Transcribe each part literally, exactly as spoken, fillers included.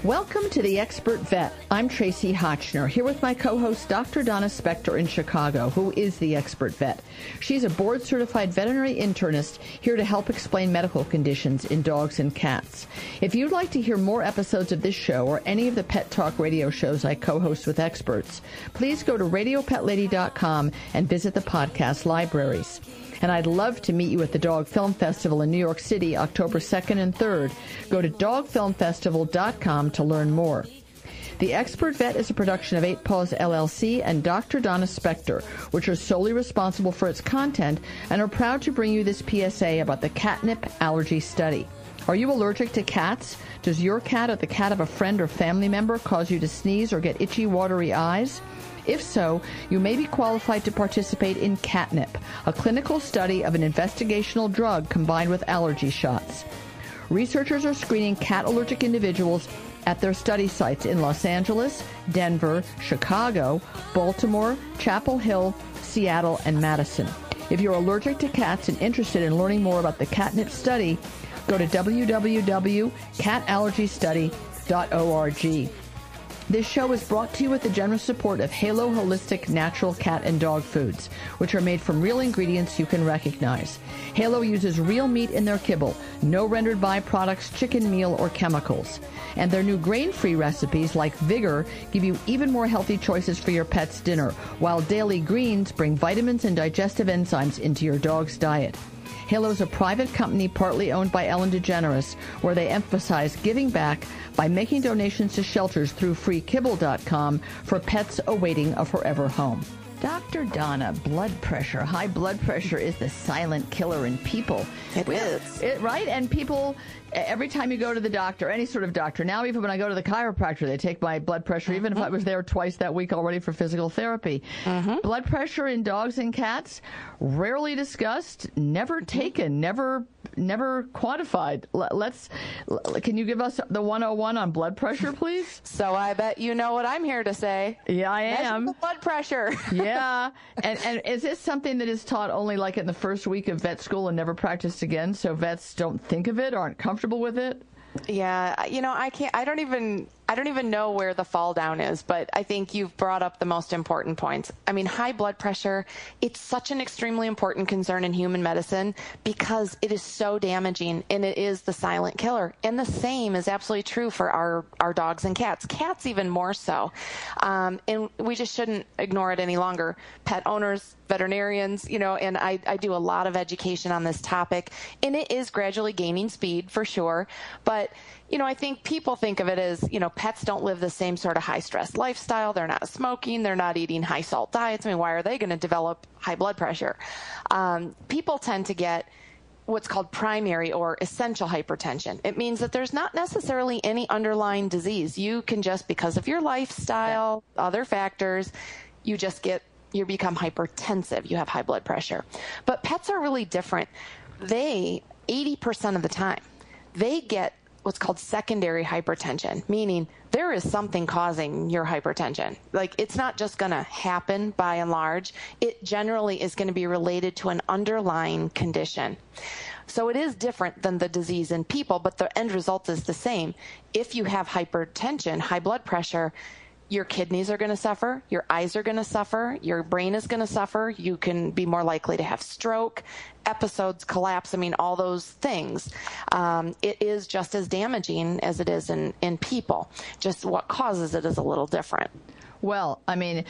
Welcome to The Expert Vet. I'm Tracy Hotchner, here with my co-host Doctor Donna Spector in Chicago, who is the Expert Vet. She's a board-certified veterinary internist here to help explain medical conditions in dogs and cats. If you'd like to hear more episodes of this show or any of the Pet Talk radio shows I co-host with experts, please go to radio pet lady dot com and visit the podcast libraries. And I'd love to meet you at the Dog Film Festival in New York City, October second and third. Go to dog film festival dot com to learn more. The Expert Vet is a production of Eight Paws L L C and Doctor Donna Spector, which are solely responsible for its content and are proud to bring you this P S A about the catnip allergy study. Are you allergic to cats? Does your cat or the cat of a friend or family member cause you to sneeze or get itchy, watery eyes? If so, you may be qualified to participate in catnip, a clinical study of an investigational drug combined with allergy shots. Researchers are screening cat-allergic individuals at their study sites in Los Angeles, Denver, Chicago, Baltimore, Chapel Hill, Seattle, and Madison. If you're allergic to cats and interested in learning more about the catnip study, go to w w w dot cat allergy study dot org. This show is brought to you with the generous support of Halo Holistic Natural Cat and Dog Foods, which are made from real ingredients you can recognize. Halo uses real meat in their kibble, no rendered byproducts, chicken meal, or chemicals. And their new grain-free recipes, like Vigor, give you even more healthy choices for your pet's dinner, while Daily Greens bring vitamins and digestive enzymes into your dog's diet. Halo is a private company partly owned by Ellen DeGeneres, where they emphasize giving back by making donations to shelters through free kibble dot com for pets awaiting a forever home. Doctor Donna, blood pressure. High blood pressure is the silent killer in people. It we, is. It, right? And people, every time you go to the doctor, any sort of doctor, now even when I go to the chiropractor, they take my blood pressure, mm-hmm. even if I was there twice that week already for physical therapy. Mm-hmm. Blood pressure in dogs and cats, rarely discussed, never mm-hmm. taken, never never quantified. Let's, can you give us the one oh one on blood pressure, please? So I bet you know what I'm here to say. Yeah, I am. Measure the blood pressure. Yeah. And, and is this something that is taught only like in the first week of vet school and never practiced again, so vets don't think of it, aren't comfortable with it? Yeah, you know, I can't, I don't even, I don't even know where the fall down is, but I think you've brought up the most important points. I mean, high blood pressure, it's such an extremely important concern in human medicine because it is so damaging and it is the silent killer. And the same is absolutely true for our, our dogs and cats. Cats even more so. Um, and we just shouldn't ignore it any longer. Pet owners, veterinarians, you know, and I, I do a lot of education on this topic, and it is gradually gaining speed for sure. But, you know, I think people think of it as, you know, pets don't live the same sort of high stress lifestyle. They're not smoking. They're not eating high salt diets. I mean, why are they going to develop high blood pressure? Um, people tend to get what's called primary or essential hypertension. It means that there's not necessarily any underlying disease. You can just, because of your lifestyle, other factors, you just get you become hypertensive, you have high blood pressure. But pets are really different. They, eighty percent of the time, they get what's called secondary hypertension, meaning there is something causing your hypertension. Like, it's not just going to happen by and large. It generally is going to be related to an underlying condition. So it is different than the disease in people, but the end result is the same. If you have hypertension, high blood pressure, your kidneys are going to suffer, your eyes are going to suffer, your brain is going to suffer, you can be more likely to have stroke, episodes, collapse, I mean, all those things. Um, it is just as damaging as it is in, in people. Just what causes it is a little different. Well, I mean,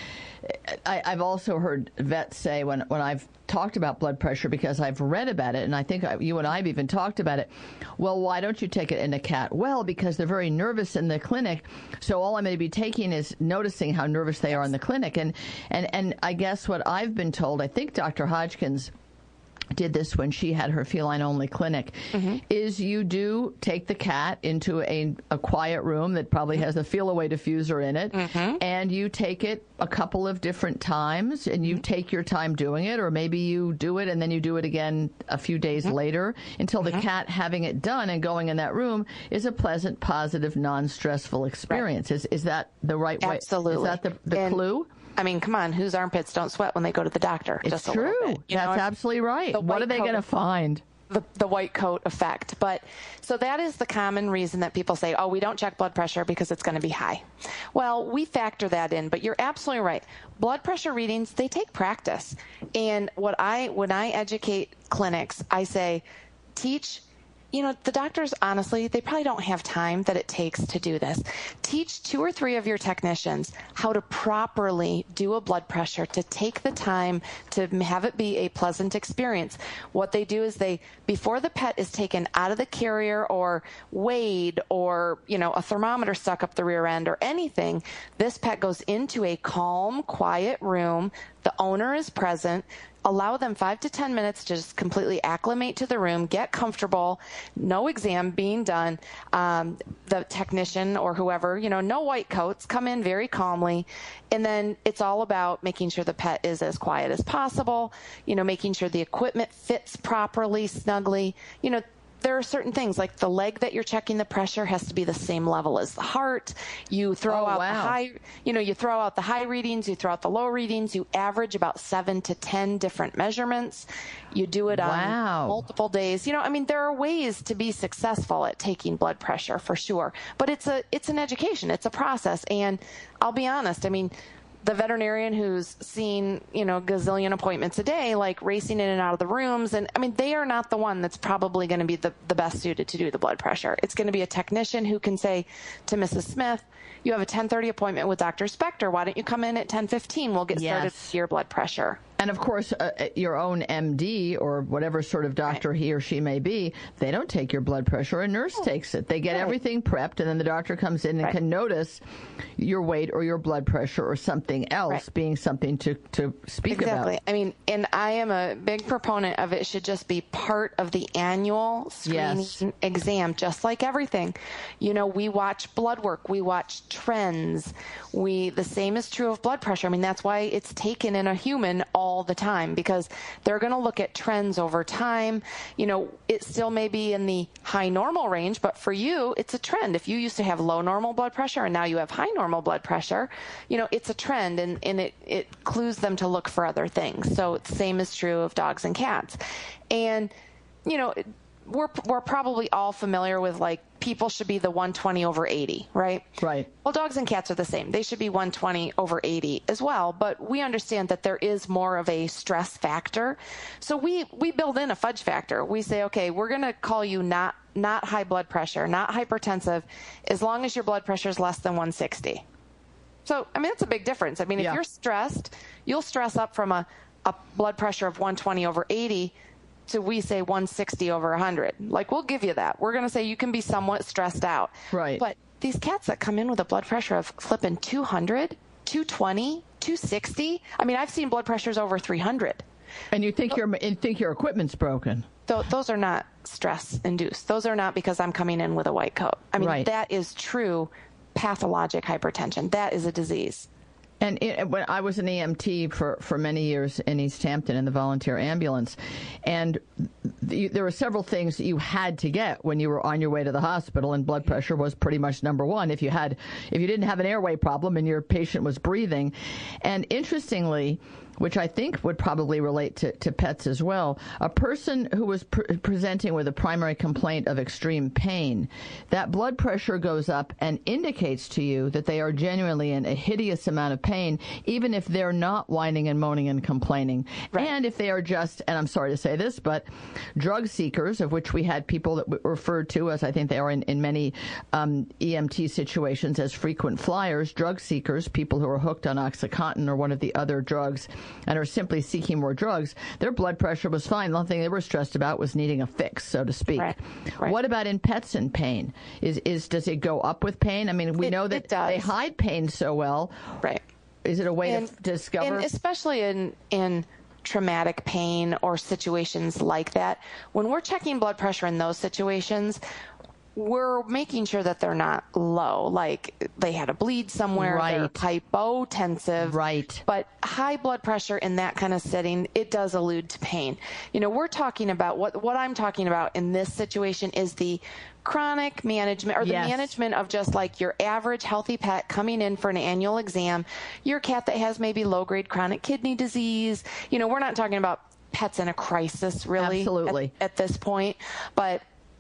I, I've also heard vets say when, when I've talked about blood pressure, because I've read about it, and I think I, you and I have even talked about it, well, why don't you take it in a cat? Well, because they're very nervous in the clinic, so all I'm going to be taking is noticing how nervous they are in the clinic. And, and, and I guess what I've been told, I think Doctor Hodgkins did this when she had her feline-only clinic, mm-hmm. is you do take the cat into a, a quiet room that probably has a feel-away diffuser in it, mm-hmm. and you take it a couple of different times, and you mm-hmm. take your time doing it, or maybe you do it and then you do it again a few days mm-hmm. later until mm-hmm. the cat having it done and going in that room is a pleasant, positive, non-stressful experience. Right. Is is that the right way? Absolutely. Is that the, the and- clue? I mean, come on, whose armpits don't sweat when they go to the doctor? It's just a true. Little bit, you That's know? absolutely right. The What are they going to find? the, the white coat effect. But so that is the common reason that people say, oh, we don't check blood pressure because it's going to be high. Well, we factor that in, but you're absolutely right. Blood pressure readings, they take practice. And what I, when I educate clinics, I say, teach, you know, the doctors, honestly, they probably don't have time that it takes to do this. Teach two or three of your technicians how to properly do a blood pressure, to take the time to have it be a pleasant experience. What they do is they, before the pet is taken out of the carrier or weighed or, you know, a thermometer stuck up the rear end or anything, this pet goes into a calm, quiet room. The owner is present. Allow them five to ten minutes to just completely acclimate to the room, get comfortable, no exam being done. Um, the technician or whoever, you know, no white coats, come in very calmly. And then it's all about making sure the pet is as quiet as possible, you know, making sure the equipment fits properly, snugly, you know. There are certain things like the leg that you're checking the pressure has to be the same level as the heart. You throw oh, out wow. the high, you know, you throw out the high readings, you throw out the low readings, you average about seven to ten different measurements. You do it wow. on multiple days. You know, I mean, there are ways to be successful at taking blood pressure for sure, but it's a, it's an education. It's a process. And I'll be honest, I mean, the veterinarian who's seen, you know, gazillion appointments a day, like racing in and out of the rooms. And I mean, they are not the one that's probably going to be the, the best suited to do the blood pressure. It's going to be a technician who can say to Missus Smith, you have a ten thirty appointment with Doctor Spector. Why don't you come in at ten fifteen? We'll get started yes. with your blood pressure. And of course, uh, your own M D or whatever sort of doctor right. he or she may be, they don't take your blood pressure. A nurse oh. takes it. They get right. everything prepped, and then the doctor comes in and right. can notice your weight or your blood pressure or something else right. being something to, to speak exactly. about. Exactly. I mean, and I am a big proponent of it should just be part of the annual screening yes. exam, just like everything. You know, we watch blood work. We watch trends. We the same is true of blood pressure. I mean, that's why it's taken in a human all the time, because they're going to look at trends over time. You know, it still may be in the high normal range, but for you, it's a trend. If you used to have low normal blood pressure and now you have high normal blood pressure, you know, it's a trend, and, and it, it clues them to look for other things. So the same is true of dogs and cats. And, you know, we're we're probably all familiar with, like, people should be the one twenty over eighty, right? Right. Well, dogs and cats are the same. They should be one twenty over eighty as well, but we understand that there is more of a stress factor. So we, we build in a fudge factor. We say, okay, we're going to call you not not high blood pressure, not hypertensive, as long as your blood pressure is less than one sixty. So, I mean, that's a big difference. I mean, yeah. if you're stressed, you'll stress up from a, a blood pressure of one twenty over eighty to, we say, one sixty over one hundred. Like, we'll give you that. We're going to say you can be somewhat stressed out. Right. But these cats that come in with a blood pressure of flipping two hundred, two twenty, two sixty, I mean, I've seen blood pressures over three hundred. And you think, your, you think your equipment's broken. Th- those are not stress-induced. Those are not because I'm coming in with a white coat. I mean, right. that is true pathologic hypertension. That is a disease. And it, when I was an E M T for, for many years in East Hampton in the volunteer ambulance, and the, there were several things that you had to get when you were on your way to the hospital, and blood pressure was pretty much number one. If you had, if you didn't have an airway problem and your patient was breathing, and interestingly, which I think would probably relate to, to pets as well, a person who was pre- presenting with a primary complaint of extreme pain, that blood pressure goes up and indicates to you that they are genuinely in a hideous amount of pain, even if they're not whining and moaning and complaining. Right. And if they are just, and I'm sorry to say this, but drug seekers, of which we had people that w- referred to as, I think they are in, in many um, E M T situations, as frequent flyers, drug seekers, people who are hooked on OxyContin or one of the other drugs, and are simply seeking more drugs, their blood pressure was fine. The only thing they were stressed about was needing a fix, so to speak. Right. Right. What about in pets in pain? Is is does it go up with pain? I mean, we it, know that they hide pain so well. Right. Is it a way and, to discover? And especially in in traumatic pain or situations like that, when we're checking blood pressure in those situations, we're making sure that they're not low, like they had a bleed somewhere, right. they're hypotensive. Right. But high blood pressure in that kind of setting, it does allude to pain. You know, we're talking about, what what I'm talking about in this situation is the chronic management, or the yes. management of just like your average healthy pet coming in for an annual exam, your cat that has maybe low-grade chronic kidney disease. You know, we're not talking about pet's in a crisis, really. Absolutely. At, at this point. But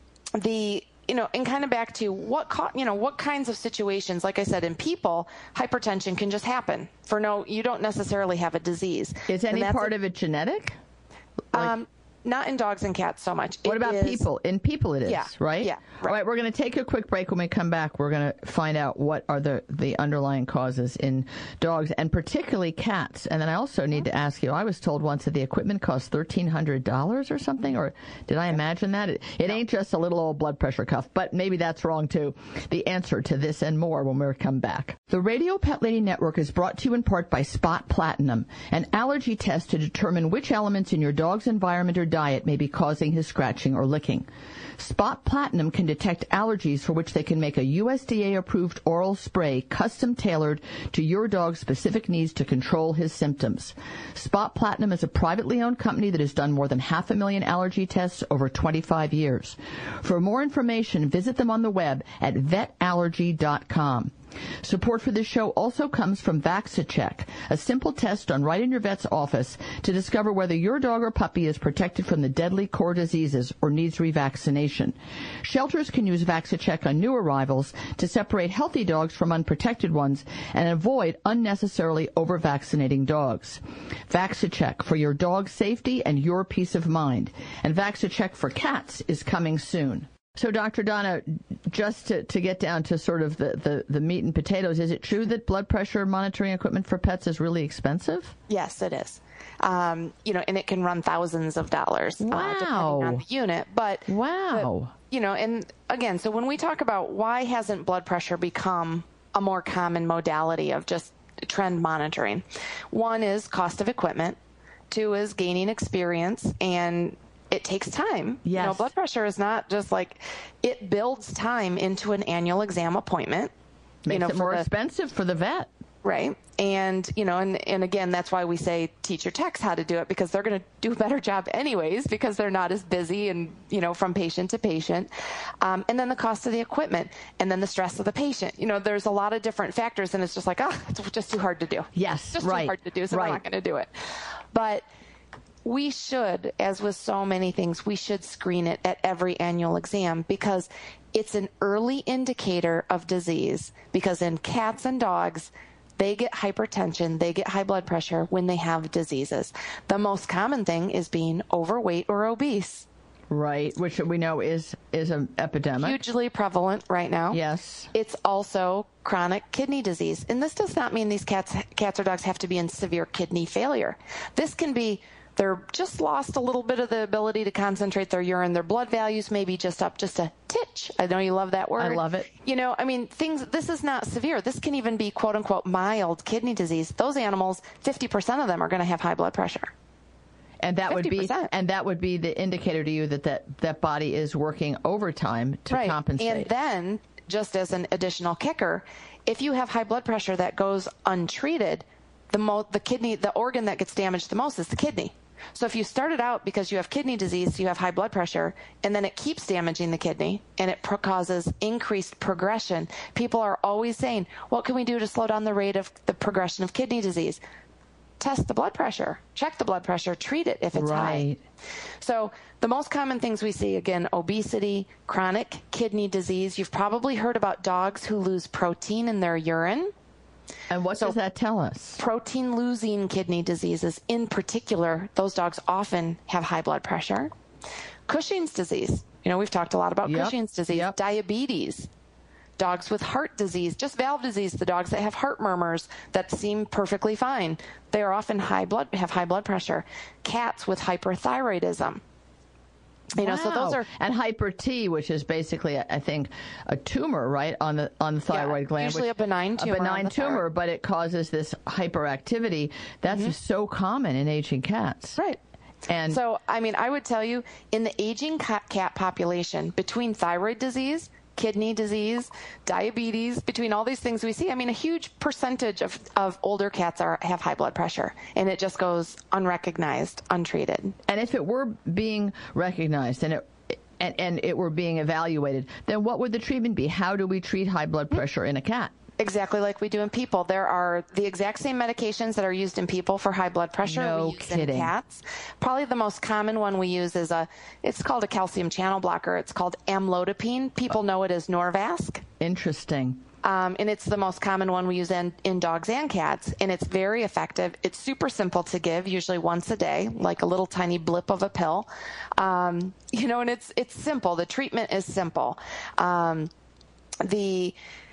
the, you know, and kind of back to what, you know, what kinds of situations, like I said, in people, hypertension can just happen for no, you don't necessarily have a disease. Is any part a, of it genetic? Like, um, not in dogs and cats so much. What it about is, people? In people it is, yeah, right? Yeah. Right. All right, we're going to take a quick break. When we come back, we're going to find out what are the, the underlying causes in dogs and particularly cats. And then I also need to ask you, I was told once that the equipment costs thirteen hundred dollars or something, or did I imagine that? It, it no. ain't just a little old blood pressure cuff, but maybe that's wrong too. The answer to this and more when we come back. The Radio Pet Lady Network is brought to you in part by Spot Platinum, an allergy test to determine which elements in your dog's environment or diet may be causing his scratching or licking. Spot Platinum can detect allergies for which they can make a U S D A-approved oral spray custom tailored to your dog's specific needs to control his symptoms. Spot Platinum is a privately owned company that has done more than half a million allergy tests over twenty-five years. For more information, visit them on the web at vet allergy dot com. Support for this show also comes from VaxiCheck, a simple test done right in your vet's office to discover whether your dog or puppy is protected from the deadly core diseases or needs revaccination. Shelters can use VaxiCheck on new arrivals to separate healthy dogs from unprotected ones and avoid unnecessarily over-vaccinating dogs. VaxiCheck for your dog's safety and your peace of mind. And VaxiCheck for cats is coming soon. So, Doctor Donna, just to, to get down to sort of the, the, the meat and potatoes, is it true that blood pressure monitoring equipment for pets is really expensive? Yes, it is. Um, you know, and it can run thousands of dollars wow. uh, depending on the unit. But wow, but, you know, and again, so when we talk about why hasn't blood pressure become a more common modality of just trend monitoring, one is cost of equipment, two is gaining experience, and it takes time. Yes. You know, blood pressure is not just like, it builds time into an annual exam appointment. Makes you know, it more the, expensive for the vet. Right. And, you know, and, and again, that's why we say teach your techs how to do it, because they're going to do a better job anyways, because they're not as busy and, you know, from patient to patient. Um, and then the cost of the equipment, and then the stress of the patient. You know, there's a lot of different factors, and it's just like, ah, it's just too hard to do. Yes, it's just right. too hard to do, so right. we're not going to do it. But we should, as with so many things, we should screen it at every annual exam, because it's an early indicator of disease. Because in cats and dogs, they get hypertension, they get high blood pressure when they have diseases. The most common thing is being overweight or obese. Right, which we know is is an epidemic. Hugely prevalent right now. Yes. It's also chronic kidney disease. And this does not mean these cats, cats or dogs have to be in severe kidney failure. This can be they're just lost a little bit of the ability to concentrate their urine. Their blood values may be just up just a titch. I know you love that word. I love it. You know, I mean, things, this is not severe. This can even be quote unquote mild kidney disease. Those animals, fifty percent of them are going to have high blood pressure. And that fifty percent. would be and that would be the indicator to you that that, that body is working overtime to right. compensate. And then, just as an additional kicker, if you have high blood pressure that goes untreated, the mo- the kidney, the organ that gets damaged the most is the kidney. So if you started out because you have kidney disease, you have high blood pressure, and then it keeps damaging the kidney, and it pro- causes increased progression, people are always saying, what can we do to slow down the rate of the progression of kidney disease? Test the blood pressure, check the blood pressure, treat it if it's right. high. So the most common things we see, again, obesity, chronic kidney disease. You've probably heard about dogs who lose protein in their urine. And what so does that tell us? Protein-losing kidney diseases, in particular, those dogs often have high blood pressure. Cushing's disease. You know, we've talked a lot about yep. Cushing's disease. Yep. Diabetes. Dogs with heart disease, just valve disease, the dogs that have heart murmurs that seem perfectly fine. They are often high blood, have high blood pressure. Cats with hyperthyroidism. You know, wow. so those are and hyper T, which is basically, I think, a tumor, right, on the on the thyroid yeah, gland. Usually which, a benign tumor. A benign tumor, thyroid. But it causes this hyperactivity. That's mm-hmm. so common in aging cats. Right. And so, I mean, I would tell you, in the aging cat population, between thyroid disease, kidney disease, diabetes, between all these things we see, I mean, a huge percentage of, of older cats are have high blood pressure, and it just goes unrecognized, untreated. And if it were being recognized and it and, and it were being evaluated, then what would the treatment be? How do we treat high blood pressure in a cat? Exactly like we do in people. There are the exact same medications that are used in people for high blood pressure. No we use kidding. in cats. Probably the most common one we use is a, it's called a calcium channel blocker. It's called amlodipine. People know it as Norvasc. Interesting. Um, and it's the most common one we use in, in dogs and cats, and it's very effective. It's super simple to give, usually once a day, like a little tiny blip of a pill. Um, you know, and it's it's simple. The treatment is simple. Um, the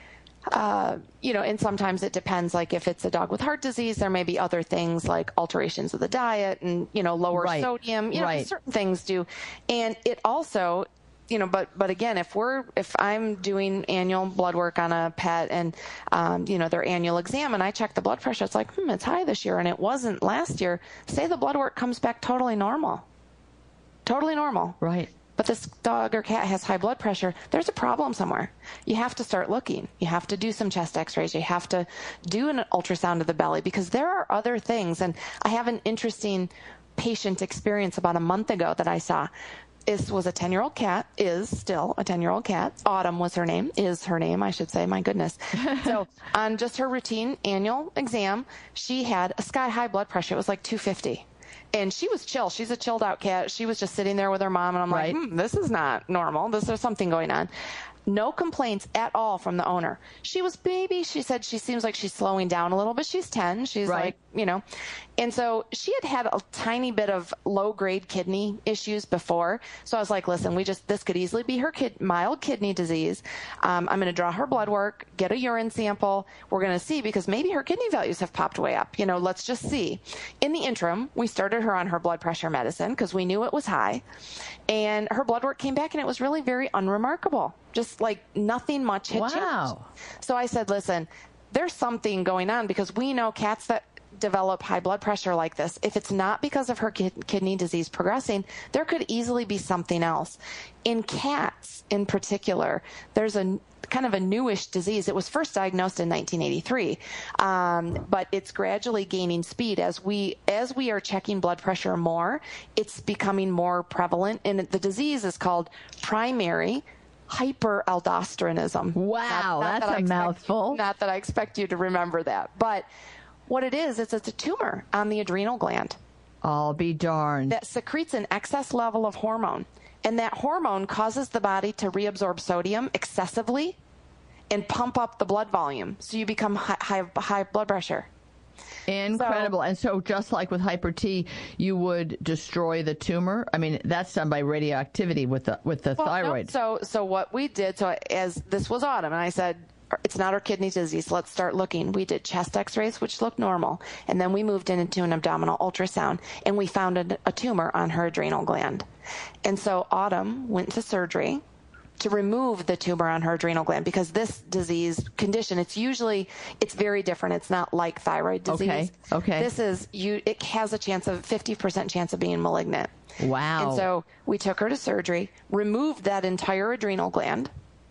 Uh, you know, and sometimes it depends, like if it's a dog with heart disease, there may be other things like alterations of the diet and, you know, lower right. sodium, you know, right. certain things do. And it also, you know, but, but again, if we're, if I'm doing annual blood work on a pet and, um, you know, their annual exam and I check the blood pressure, it's like, hmm, it's high this year and it wasn't last year. Say the blood work comes back totally normal, totally normal. Right. But this dog or cat has high blood pressure, there's a problem somewhere. You have to start looking. You have to do some chest x-rays. You have to do an ultrasound of the belly because there are other things. And I have an interesting patient experience about a month ago that I saw. This was a ten-year-old cat, is still a ten-year-old cat. Autumn was her name, is her name, I should say. My goodness. So on just her routine annual exam, she had a sky-high blood pressure. It was like two fifty. And she was chill. She's a chilled out cat. She was just sitting there with her mom, and I'm right. like, hmm, this is not normal. This, there's something going on. No complaints at all from the owner. She was baby. She said she seems like she's slowing down a little bit. She's ten. She's right. like, you know. And so she had had a tiny bit of low-grade kidney issues before. So I was like, listen, we just this could easily be her kid, mild kidney disease. Um, I'm going to draw her blood work, get a urine sample. We're going to see because maybe her kidney values have popped way up. You know, let's just see. In the interim, we started her on her blood pressure medicine because we knew it was high. And her blood work came back, and it was really very unremarkable. Just like nothing much had wow. changed. So I said, listen, there's something going on because we know cats that develop high blood pressure like this, if it's not because of her kid- kidney disease progressing, there could easily be something else. In cats in particular, there's a kind of a newish disease. It was first diagnosed in nineteen eighty-three, um, but it's gradually gaining speed as we as we are checking blood pressure more. It's becoming more prevalent, and the disease is called primary hyperaldosteronism. Wow, not, not that's that a expect, mouthful. Not that I expect you to remember that, but what it is, is it's a tumor on the adrenal gland. I'll be darned. That secretes an excess level of hormone. And that hormone causes the body to reabsorb sodium excessively and pump up the blood volume. So you become high, high, high blood pressure. Incredible. So, and so just like with hyper T, you would destroy the tumor? I mean, that's done by radioactivity with the with the well, thyroid. No, so so what we did, so as this was Autumn, and I said, it's not her kidney disease. Let's start looking. We did chest x-rays, which looked normal. And then we moved in into an abdominal ultrasound, and we found a, a tumor on her adrenal gland. And so Autumn went to surgery to remove the tumor on her adrenal gland because this disease condition, it's usually, it's very different. It's not like thyroid disease. Okay, okay. This is, you. it has a chance of, fifty percent chance of being malignant. Wow. And so we took her to surgery, removed that entire adrenal gland,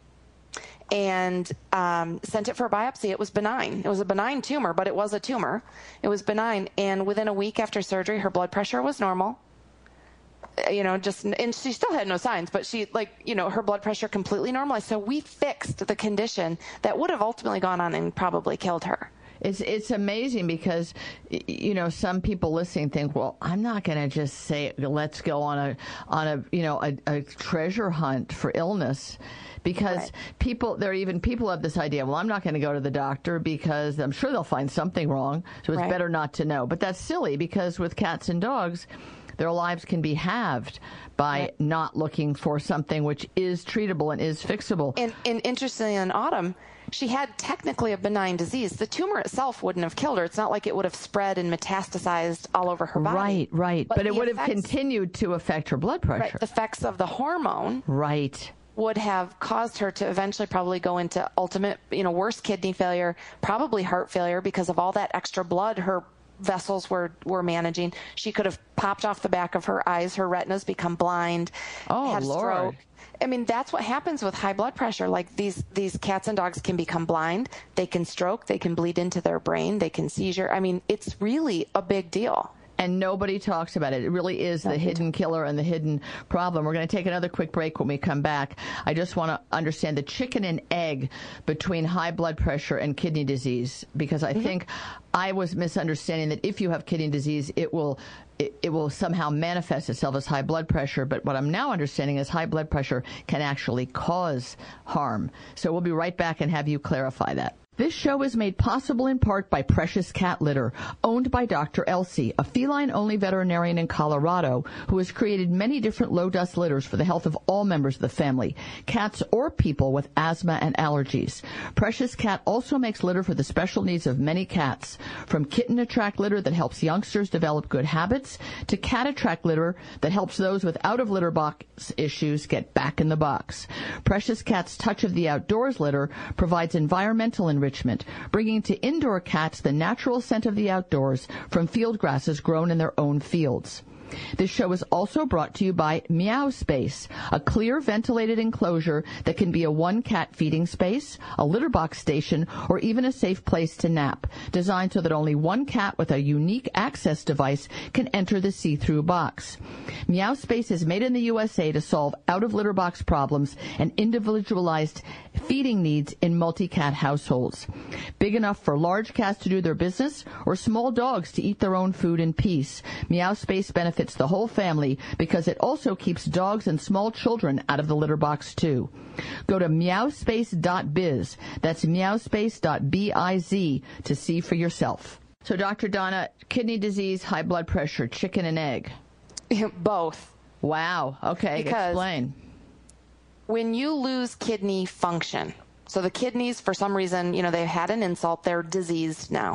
and um, sent it for a biopsy. It was benign. It was a benign tumor, but it was a tumor. It was benign. And within a week after surgery, her blood pressure was normal. You know, just, and she still had no signs, but she, like, you know, her blood pressure completely normalized. So we fixed the condition that would have ultimately gone on and probably killed her. It's it's amazing because, you know, some people listening think, well, I'm not going to just say, let's go on a, on a you know, a, a treasure hunt for illness. Because right. people, there are even people have this idea, well, I'm not going to go to the doctor because I'm sure they'll find something wrong, so it's right. better not to know. But that's silly because with cats and dogs, their lives can be halved by right. not looking for something which is treatable and is fixable. And, and interestingly, in Autumn, she had technically a benign disease. The tumor itself wouldn't have killed her. It's not like it would have spread and metastasized all over her body. Right, right. But, but it would effects, have continued to affect her blood pressure. Right, the effects of the hormone. Right. Would have caused her to eventually probably go into ultimate, you know, worse kidney failure, probably heart failure because of all that extra blood her vessels were, were managing. She could have popped off the back of her eyes, her retinas become blind, oh, had a Lord. stroke. I mean, that's what happens with high blood pressure. Like these, these cats and dogs can become blind. They can stroke. They can bleed into their brain. They can seizure. I mean, it's really a big deal. And nobody talks about it. It really is the hidden killer and the hidden problem. We're going to take another quick break. When we come back, I just want to understand the chicken and egg between high blood pressure and kidney disease, because I mm-hmm. think I was misunderstanding that if you have kidney disease, it will it, it will somehow manifest itself as high blood pressure. But what I'm now understanding is high blood pressure can actually cause harm. So we'll be right back and have you clarify that. This show is made possible in part by Precious Cat Litter, owned by Doctor Elsie, a feline-only veterinarian in Colorado who has created many different low-dust litters for the health of all members of the family, cats or people with asthma and allergies. Precious Cat also makes litter for the special needs of many cats, from Kitten Attract litter that helps youngsters develop good habits to Cat Attract litter that helps those with out-of-litter box issues get back in the box. Precious Cat's Touch of the Outdoors litter provides environmental enrichment, bringing to indoor cats the natural scent of the outdoors from field grasses grown in their own fields. This show is also brought to you by Meow Space, a clear ventilated enclosure that can be a one-cat feeding space, a litter box station, or even a safe place to nap, designed so that only one cat with a unique access device can enter the see-through box. Meow Space is made in the U S A to solve out-of-litter box problems and individualized feeding needs in multi-cat households. Big enough for large cats to do their business or small dogs to eat their own food in peace, Meow Space benefits the whole family because it also keeps dogs and small children out of the litter box too. Go to meow space dot biz. That's meow space dot biz to see for yourself. So, Doctor Donna, kidney disease, high blood pressure, chicken and egg? Both. Wow. Okay, because explain. When you lose kidney function, so the kidneys, for some reason, you know, they've had an insult, they're diseased now.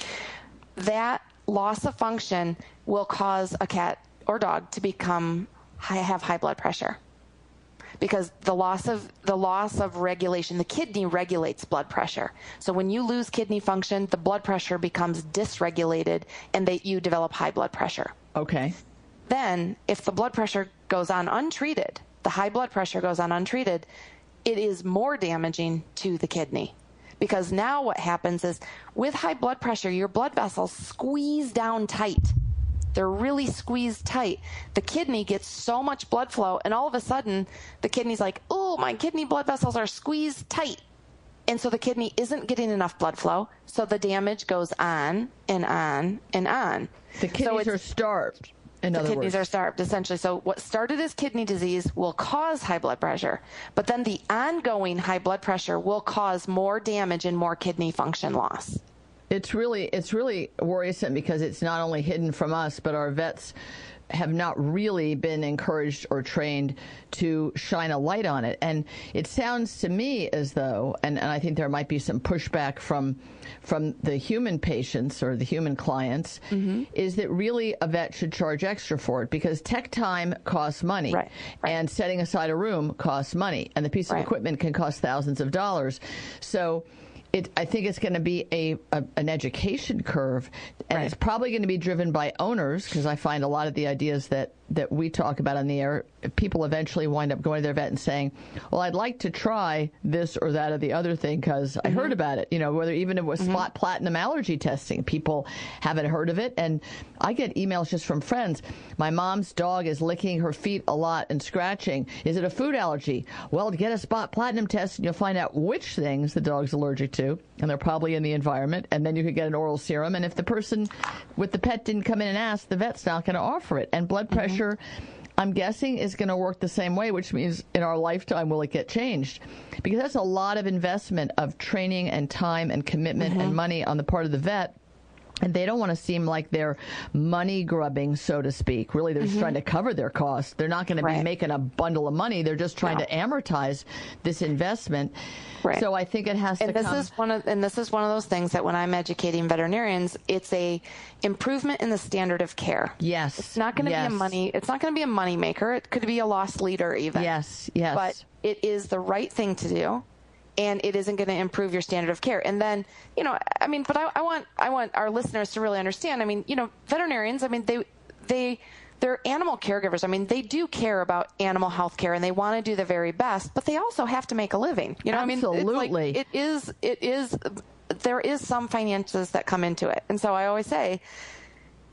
That loss of function will cause a cat or dog to become high, have high blood pressure, because the loss of the loss of regulation, the kidney regulates blood pressure. So when you lose kidney function, the blood pressure becomes dysregulated, and they, you develop high blood pressure. Okay. Then, if the blood pressure goes on untreated, the high blood pressure goes on untreated, it is more damaging to the kidney. Because now what happens is, with high blood pressure, your blood vessels squeeze down tight. They're really squeezed tight. The kidney gets so much blood flow, and all of a sudden, the kidney's like, oh, my kidney blood vessels are squeezed tight. And so the kidney isn't getting enough blood flow, so the damage goes on and on and on. The kidneys so are starved. In the other kidneys words. are starved, essentially. So what started as kidney disease will cause high blood pressure, but then the ongoing high blood pressure will cause more damage and more kidney function loss. It's really, it's really worrisome because it's not only hidden from us, but our vets have not really been encouraged or trained to shine a light on it. And it sounds to me as though, and, and I think there might be some pushback from from the human patients or the human clients, mm-hmm. is that really a vet should charge extra for it, because tech time costs money, right, right. and setting aside a room costs money, and the piece of right. equipment can cost thousands of dollars. So It, I think it's going to be a, a an education curve, and right. it's probably going to be driven by owners, because I find a lot of the ideas that, that we talk about on the air, people eventually wind up going to their vet and saying, well, I'd like to try this or that or the other thing because mm-hmm. I heard about it. You know, whether even if it was mm-hmm. spot platinum allergy testing, people haven't heard of it. And I get emails just from friends. My mom's dog is licking her feet a lot and scratching. Is it a food allergy? Well, get a spot platinum test and you'll find out which things the dog's allergic to, and they're probably in the environment, and then you could get an oral serum. And if the person with the pet didn't come in and ask, the vet's not going to offer it. And blood pressure, mm-hmm. I'm guessing, is going to work the same way, which means in our lifetime will it get changed? Because that's a lot of investment of training and time and commitment mm-hmm. and money on the part of the vet. And they don't want to seem like they're money grubbing, so to speak. Really, they're mm-hmm. just trying to cover their costs. They're not going to right. be making a bundle of money. They're just trying no. to amortize this investment. Right. So I think it has and to this come. Is one of, and this is one of those things that when I'm educating veterinarians, it's a improvement in the standard of care. Yes. It's not going to yes. be a money. It's not going to be a money maker. It could be a loss leader even. Yes. Yes. But it is the right thing to do. And it isn't going to improve your standard of care. And then, you know, I mean, but I, I want I want our listeners to really understand. I mean, you know, veterinarians, I mean, they they they're animal caregivers. I mean, they do care about animal health care and they want to do the very best, but they also have to make a living. You know, Absolutely. I mean, it's like, it is it is there is some finances that come into it. And so I always say,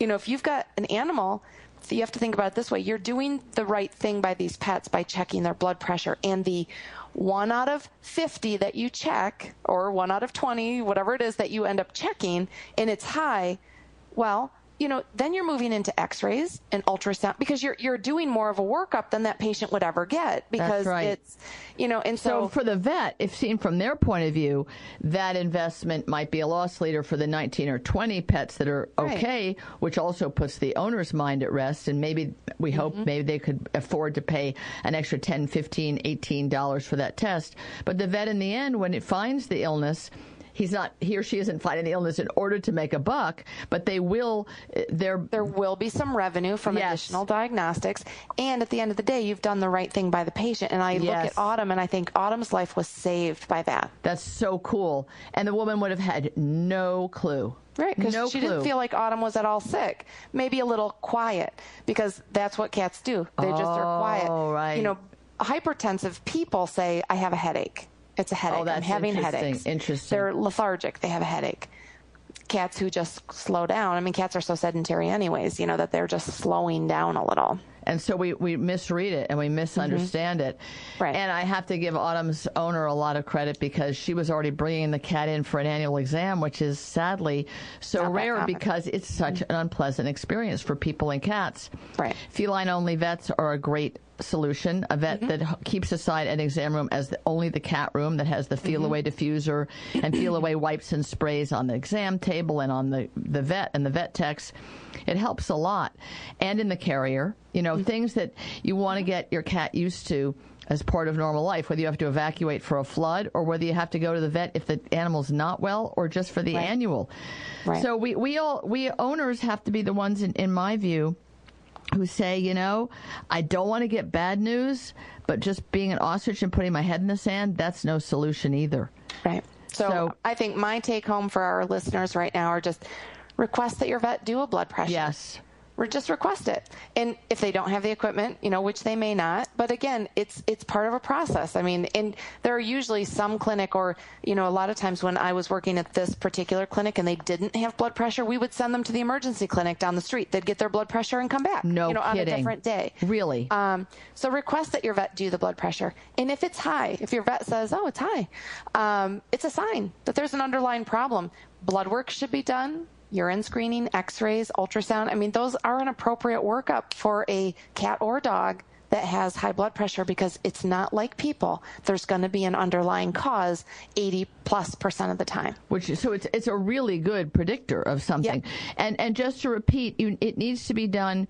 you know, if you've got an animal, you have to think about it this way. You're doing the right thing by these pets by checking their blood pressure. And the one out of fifty that you check, or one out of twenty, whatever it is that you end up checking, and it's high, well, you know, then you're moving into x-rays and ultrasound, because you're you're doing more of a workup than that patient would ever get, because right. it's, you know, and so, so for the vet, if seen from their point of view, that investment might be a loss leader for the nineteen or twenty pets that are okay, right. which also puts the owner's mind at rest, and maybe we mm-hmm. hope maybe they could afford to pay an extra ten, fifteen, eighteen dollars for that test. But the vet in the end, when it finds the illness, he's not, he or she isn't finding the illness in order to make a buck, but they will, there there will be some revenue from yes. additional diagnostics. And at the end of the day, you've done the right thing by the patient. And I yes. look at Autumn, and I think Autumn's life was saved by that. That's so cool. And the woman would have had no clue. Right, because no she clue. didn't feel like Autumn was at all sick. Maybe a little quiet, because that's what cats do. They just oh, are quiet. Right. You know, hypertensive people say, I have a headache. It's a headache. Oh, that's I'm having interesting. headaches. Interesting. They're lethargic. They have a headache. Cats who just slow down. I mean, cats are so sedentary anyways, you know, that they're just slowing down a little. And so we, we misread it and we misunderstand mm-hmm. it. Right. And I have to give Autumn's owner a lot of credit, because she was already bringing the cat in for an annual exam, which is sadly so Not rare because it's such mm-hmm. an unpleasant experience for people and cats. Right. Feline-only vets are a great solution. A vet mm-hmm. that keeps aside an exam room as the, only the cat room, that has the feel-away mm-hmm. diffuser and feel-away wipes and sprays on the exam table and on the, the vet and the vet techs. It helps a lot. And in the carrier, you know, mm-hmm. things that you want to get your cat used to as part of normal life, whether you have to evacuate for a flood or whether you have to go to the vet if the animal's not well, or just for the right. annual. Right. So we, we all we owners have to be the ones, in, in my view, who say, you know, I don't want to get bad news, but just being an ostrich and putting my head in the sand, that's no solution either. Right. So, so I think my take home for our listeners right now are just request that your vet do a blood pressure. Yes. Or just request it. And if they don't have the equipment, you know, which they may not, but again, it's it's part of a process. I mean, and there are usually some clinic, or, you know, a lot of times when I was working at this particular clinic and they didn't have blood pressure, we would send them to the emergency clinic down the street. They'd get their blood pressure and come back. No you know, kidding. on a different day. Really? Um, so request that your vet do the blood pressure. And if it's high, if your vet says, oh, it's high, um, it's a sign that there's an underlying problem. Blood work should be done. Urine screening, x-rays, ultrasound. I mean, those are an appropriate workup for a cat or dog that has high blood pressure, because it's not like people. There's going to be an underlying cause eighty plus percent of the time. Which so it's it's a really good predictor of something. Yep. And and just to repeat, you, it needs to be done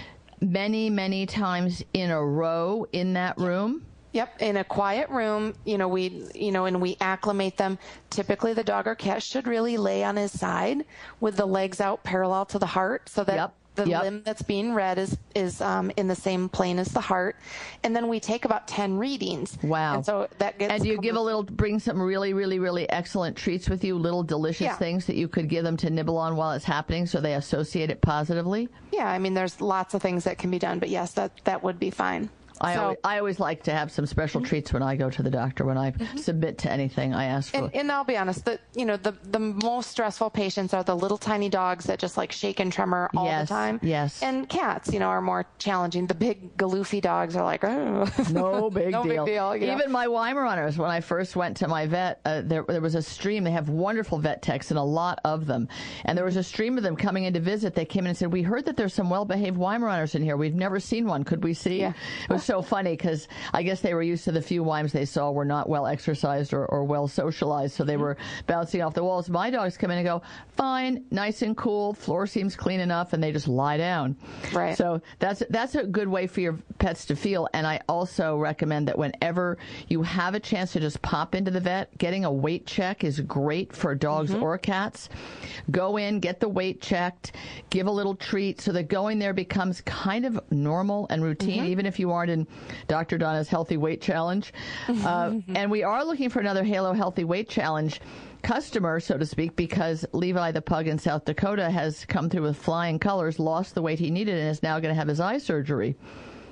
many, many times in a row in that room. Yep, in a quiet room, you know, we, you know, and we acclimate them. Typically, the dog or cat should really lay on his side with the legs out parallel to the heart, so that yep. the yep. limb that's being read is is um, in the same plane as the heart. And then we take about ten readings. Wow! And so that gets. And do you give a little, bring some really, really, really excellent treats with you, little delicious yeah. things that you could give them to nibble on while it's happening, so they associate it positively? Yeah, I mean, there's lots of things that can be done, but yes, that that would be fine. I, so, always, I always like to have some special mm-hmm. treats when I go to the doctor. When I mm-hmm. submit to anything, I ask for. And, and I'll be honest, the you know the the most stressful patients are the little tiny dogs that just like shake and tremor all yes, the time. Yes. And cats, you know, are more challenging. The big galoofy dogs are like, oh, no big no deal. Big deal you know? Even my Weimaraners, when I first went to my vet, uh, there there was a stream. They have wonderful vet techs and a lot of them. And there was a stream of them coming in to visit. They came in and said, "We heard that there's some well-behaved Weimaraners in here. We've never seen one. Could we see?" Yeah. It was so funny because I guess they were used to the few Weims they saw were not well exercised or, or well socialized, so they were bouncing off the walls. My dogs come in and go, fine, nice and cool, floor seems clean enough, and they just lie down. Right. So that's that's a good way for your pets to feel. And I also recommend that whenever you have a chance to just pop into the vet, getting a weight check is great for dogs mm-hmm. or cats. Go in, get the weight checked, give a little treat so that going there becomes kind of normal and routine, mm-hmm. even if you aren't in Doctor Donna's Healthy Weight Challenge. Uh, and we are looking for another Halo Healthy Weight Challenge customer, so to speak, because Levi the pug in South Dakota has come through with flying colors, lost the weight he needed, and is now going to have his eye surgery.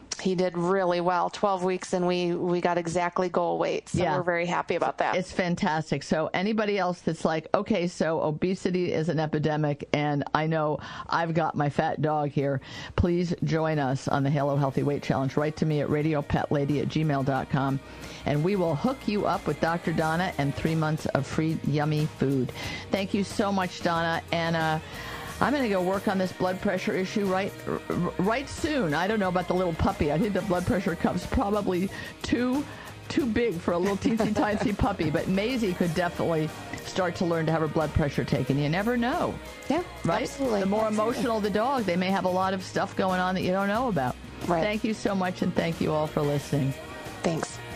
He did really well. twelve weeks, and we, we got exactly goal weight. So yeah. We're very happy about that. It's fantastic. So anybody else that's like, okay, so obesity is an epidemic, and I know I've got my fat dog here, please join us on the Halo Healthy Weight Challenge. Write to me at radio pet lady at gmail dot com, and we will hook you up with Doctor Donna and three months of free yummy food. Thank you so much, Donna. And uh, I'm going to go work on this blood pressure issue right right soon. I don't know about the little puppy. I think the blood pressure cup's probably too too big for a little teensy-tiny puppy. But Maisie could definitely start to learn to have her blood pressure taken. You never know. Yeah, right? Absolutely. The more absolutely. emotional the dog, they may have a lot of stuff going on that you don't know about. Right. Thank you so much, and thank you all for listening. Thanks.